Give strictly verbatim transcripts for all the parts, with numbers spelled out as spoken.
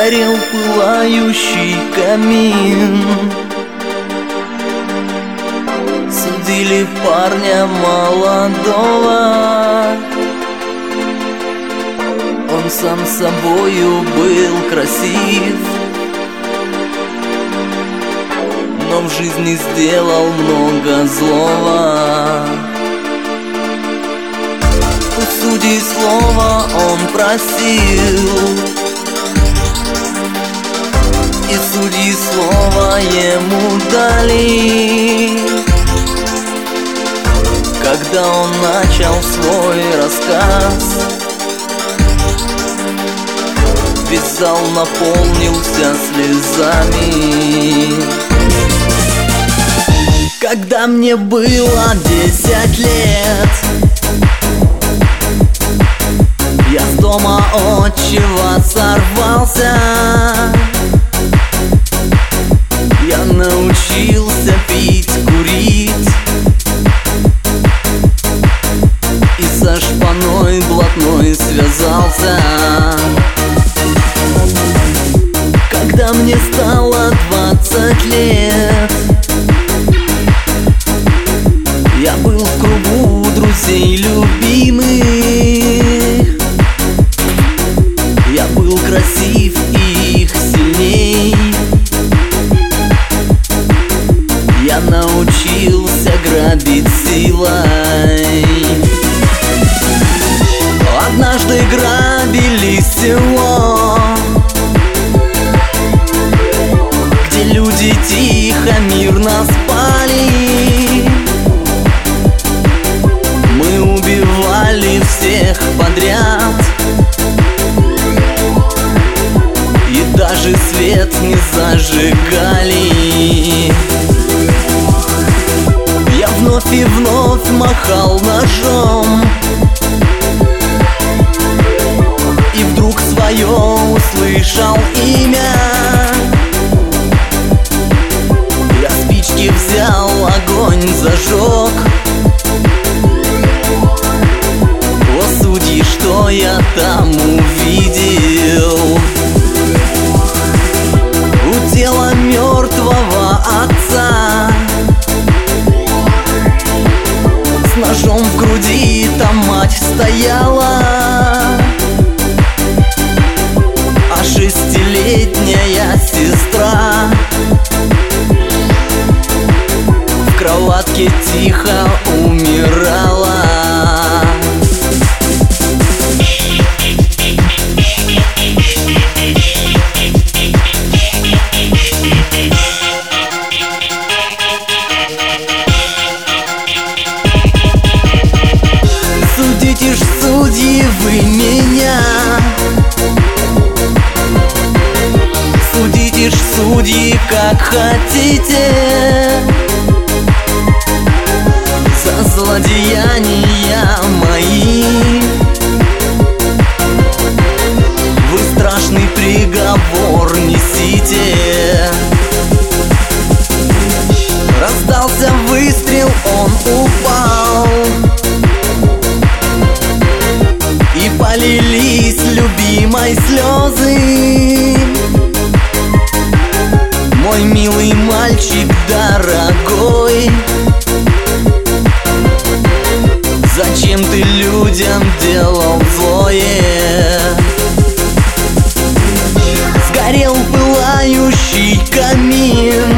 Горел пылающий камин. Судили парня молодого, он сам собою был красив, но в жизни сделал много злого. У судей слова он просил, и судьи слово ему дали. Когда он начал свой рассказ, весь зал наполнился слезами. Когда мне было десять лет, я с дома отчего сорвался. Я научился пить, курить и со шпаной блатной связался. Когда мне стало двадцать лет, я был в кругу друзей любимых. Я был красив и их сильней. Я научился грабить силой. Однажды грабили село, где люди тихо, мирно спали. Мы убивали всех подряд и даже свет не зажигали. Я вновь и вновь махал ножом, и вдруг свое услышал имя. Я спички взял, огонь зажег. О, судьи, что я там увидел? У тела мертвого отца с ножом в груди там мать стояла, а шестилетняя сестра в кроватке тихо умирала. Судите ж, судьи, вы меня, судите ж, судьи, как хотите, за злодеяния мои. Вы страшный приговор несите. Раздался выстрел, он упал, и полились любимой слезы. Мой милый мальчик дорогой, зачем ты людям делал злое? Сгорел пылающий камин,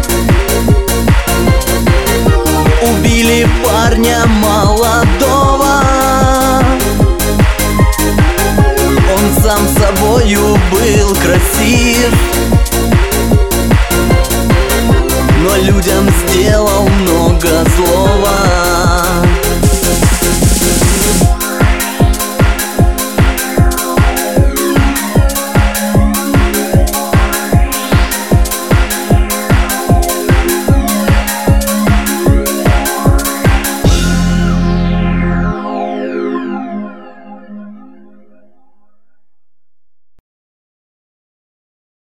убили парня молодого. Он сам собою был красив, но людям сделал много злого.